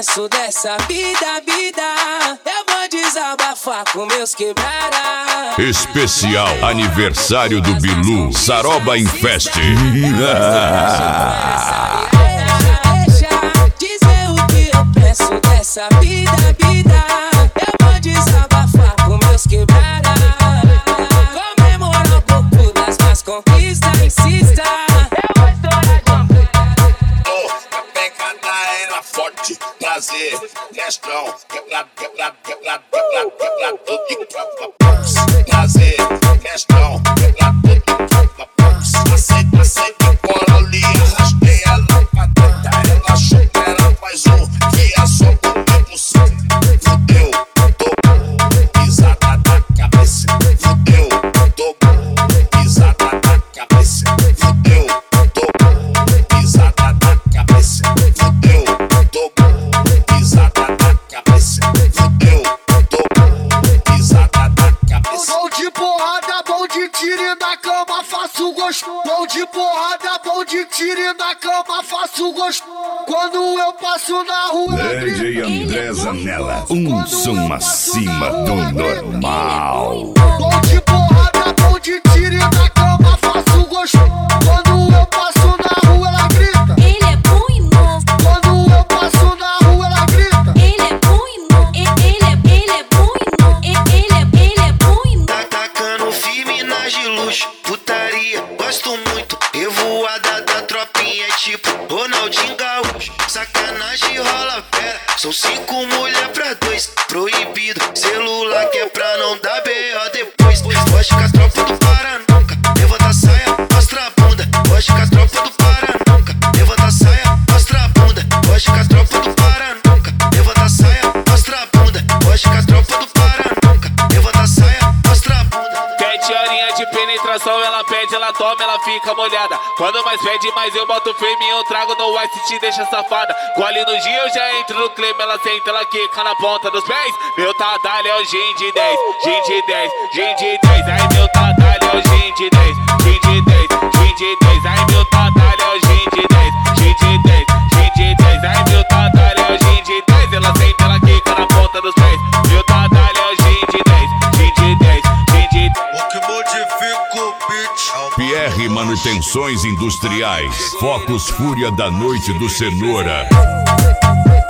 penso dessa vida, eu vou desabafar com meus quebrada. Especial aniversário do Bilu, Saroba em Fest. Deixa dizer o que eu penso dessa vida, eu vou desabafar com meus quebrada. Comemorar um pouco das minhas conquistas, insista. Eu vou estourar de amor. A pegada era forte, prazer, questão, quebrado, todo de tropa. Prazer, questão, quebrado, todo de tropa. Aceita, cola ali, arrastei ela pra dentro. Ela achou que era mais um, que é só comigo sim. Fudeu, tô pisada na cabeça. Fudeu, tô pisada na cabeça. Fudeu, tô pisada na cabeça. Fudeu, tô pisada na cabeça. Fudeu, tô pisada na cabeça. Bom de porrada, bom de tiro na cama, faço gosto. Bom de porrada, bom de tiro na cama, faço gosto. Quando eu passo na rua, DJ André Zanella, um som acima do normal. bom de porrada, bom de tiro na cama, faço gosto. Quando eu passo na rua, ela grita. Ele é bom e novo. Quando eu passo na rua, ela grita. Ele é bom e novo. Ele é bom e novo. Ele é bom e novo. Tá tacando firme nas de luxo, putaria, gosto muito. Revoada da tropinha é tipo Ronaldinho Gaúcho. Sacanagem rola pera, são 5 mulher pra 2. Proibido, celular que é pra não dar B.O. depois. Gosto com as tropas do Pará nunca, levanta a saia, mostra a bunda. Gosto com as tropas do Pará nunca, levanta a saia, mostra a bunda. Gosto com as tropas do Pará nunca, levanta a saia, mostra a bunda. Gosto com as tropas do Pará nunca, levanta a saia, mostra a bunda. 7 horinhas de penetração, ela pede, ela toma, ela fica molhada. Quando mais pede, mais eu boto firme, eu trago no ice e te deixa safada. Gole no dia, eu já entro no clima, ela senta, ela quica na ponta dos pés. Meu tadalho é o gin de 10, gin de 10, gin de 10. Ai, meu tadalho é o gin de 10, gin de 10, gin de 10. Ai, meu tadalho é o gin de 10, gin de 10, gin de 10. Ai, meu tadalho é o gin de 10, ela senta, ela quica na ponta dos pés. Meu tadalho é o gin de 10, gin de 10, gin de 10. O que modifica o beat. Pierre Manutenções Industriais, Focus Fúria da Noite do Cenoura.